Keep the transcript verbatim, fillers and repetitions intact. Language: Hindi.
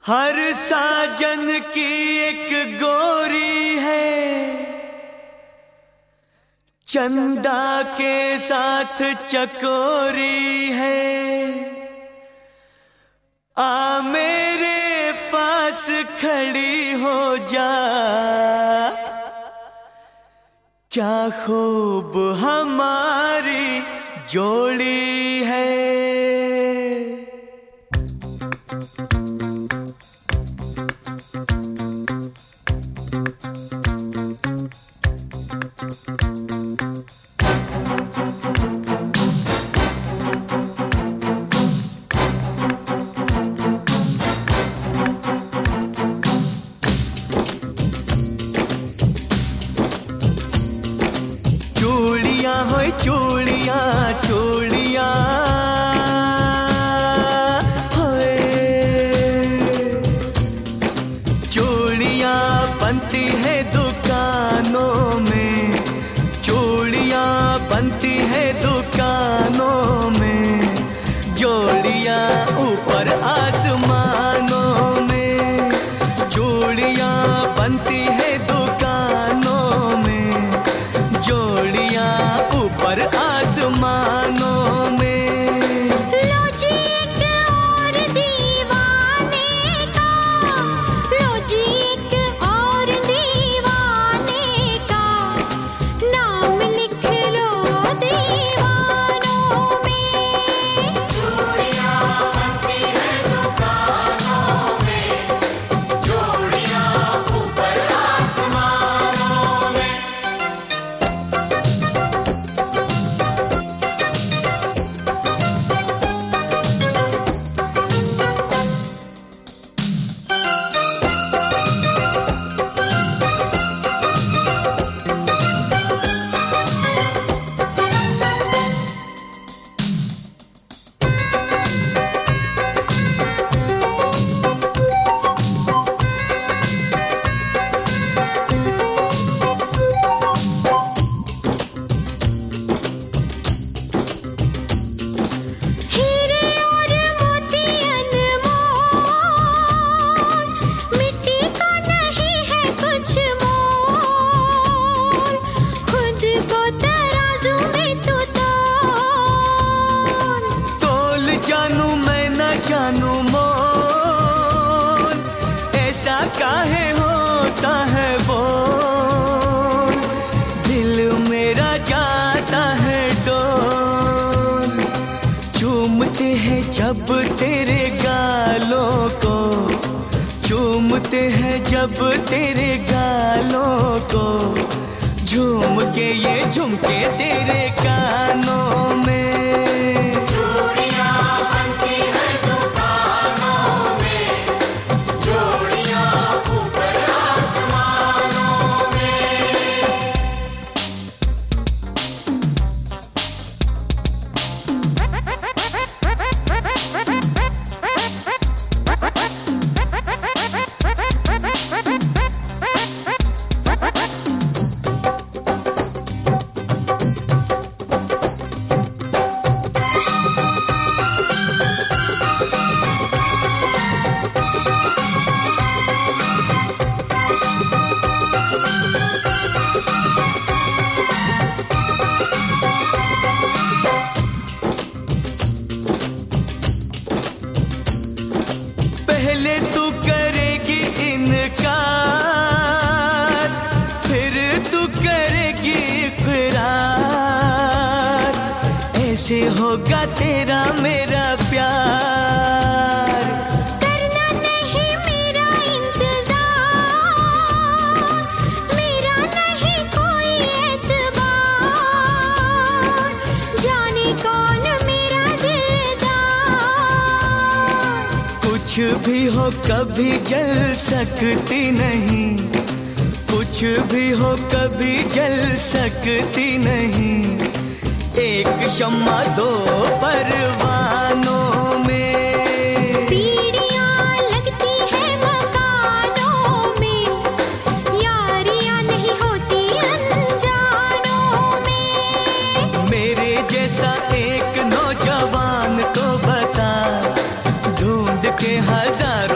हर साजन की एक गोरी है, चंदा के साथ चकोरी है। आ मेरे पास खड़ी हो जा, क्या खूब हमारी जोड़ी है। चूड़ियां होय चूड़ियां चूड़ियां होए, चूड़ियां बनती है दुकानों में, चूड़ियां बनती है दुकानों में, जोड़ियां ऊपर आसमानों में, चूड़ियां बनती है दुकानों में, जोड़ियां ऊपर आसमानों में। लो जी एक और दीवाने का, लो जी एक और दीवाने का, नाम लिख लो दीवानों में। चूड़ियां बनती है दुकानों में, जोड़ियां ऊपर आसमानों में। जानू मैं न जानू मोल, ऐसा काहे होता है बोल, दिल मेरा जाता है डोल। चूमते हैं जब तेरे गालों को, चूमते हैं जब तेरे गालों को, झूम के ये झुमके तेरे कानों में। पहले तू करेगी इनकार, फिर तू करेगी इकरार, ऐसे होगा तेरा मेरा प्यार। करना नहीं मेरा इंतजार, मेरा नहीं कोई एतबार, जाने कौन मेरा दिलदार। कुछ भी हो कभी जल सकती नहीं, कुछ भी हो कभी जल सकती नहीं, एक शम्मा दो परवानों में। सीढ़ियाँ लगती है मकानों में, यारियाँ नहीं होती अनजानों में। मेरे जैसा एक नौजवान को बता, ढूंढ के हजार